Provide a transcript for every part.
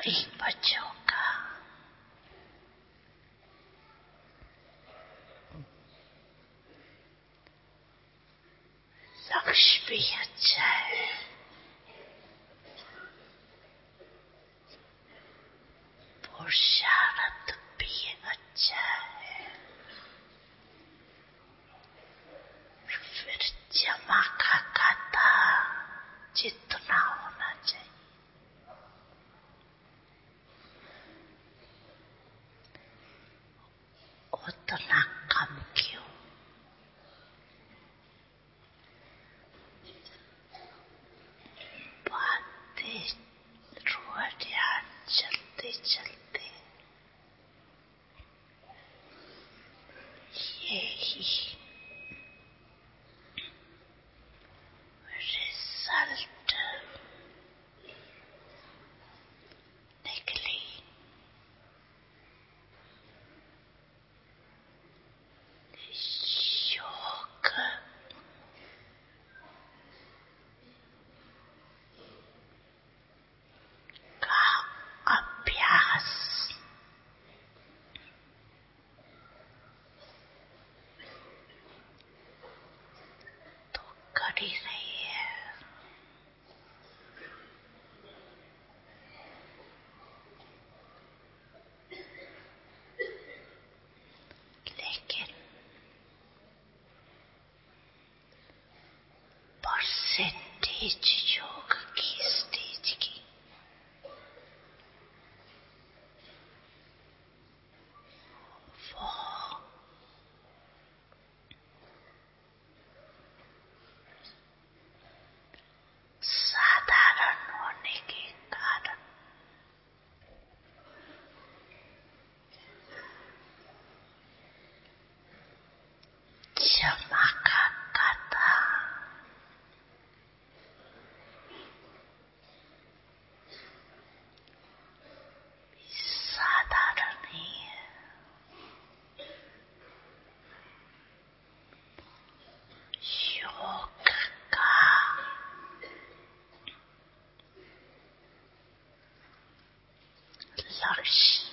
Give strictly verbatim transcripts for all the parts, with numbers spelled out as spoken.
कई बच्चों का लक्ष्य भी अच्छा है, पुरुषार्थ भी अच्छा है, फिर जमा का खाता जितना होना चाहिए उतना कम क्यों? बातें रोटियां चलते चलते यही रिजल्ट निकली। योग का अभ्यास तो कर ही रही है, लेकिन परसेंटेज योग की स्टेज की वो साधारण होने के कारण जमा का खाता साधारण ही है। योग का लक्ष्य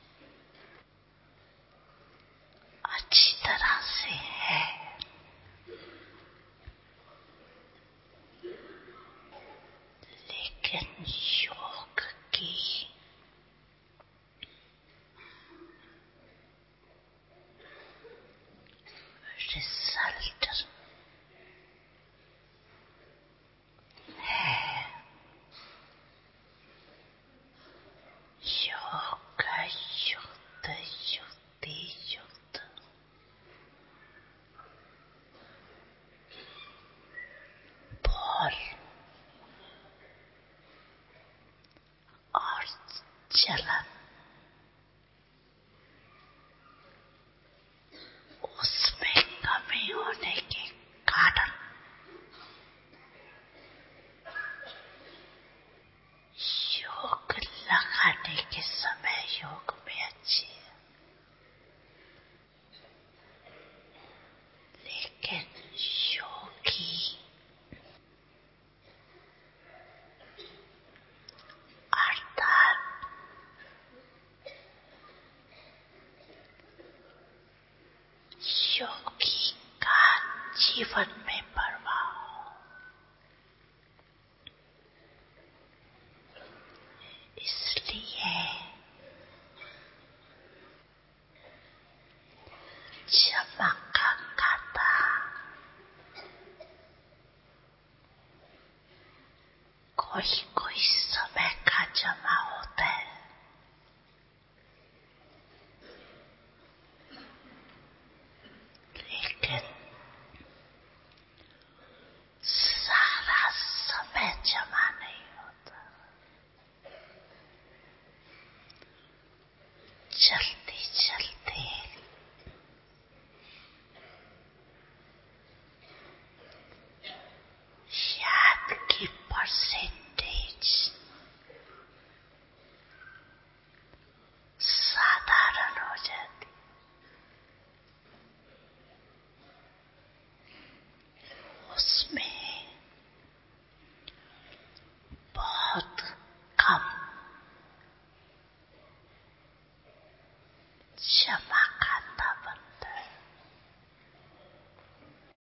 अच्छी तरह से है, लेकिन योग की रिजल्ट है योग युक्त युक्ति युक्त बोल और चलन उसमें कमी होने के कारण योग लगाने के समय योग में अच्छी है, लेकिन योगी अर्थात योगी का जीवन में प्रभाव, इसलिए जमा का खाता कोई कोई समय का जमा होता